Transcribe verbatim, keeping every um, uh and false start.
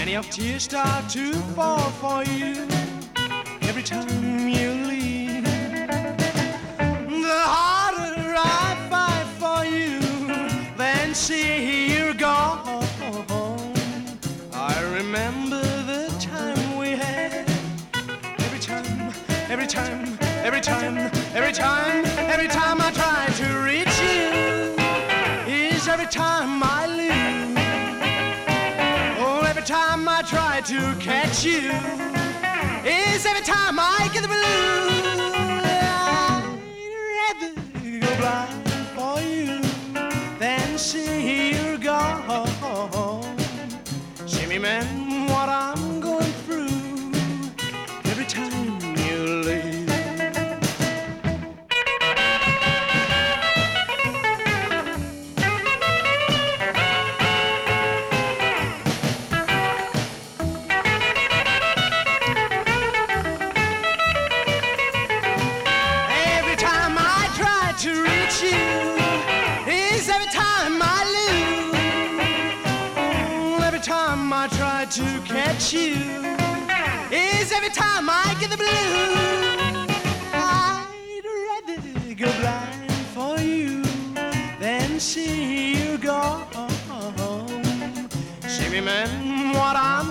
Plenty of tears start to fall for you every time you leave. The harder I fight for you, then see you're gone. I remember the time we had. Every time, every time, every time, every time, every time I try to reach you is every time I lose. Oh, every time I try to catch you is every time I get the blues. I'd rather go blind for you than see you're gone. See me, man, what I'm going through every time you leave. Every time I try to reach you is every time I lose. Every time I try to catch you is every time I get the blues. I'd rather go blind for you than see you gone. See me, man, what I'm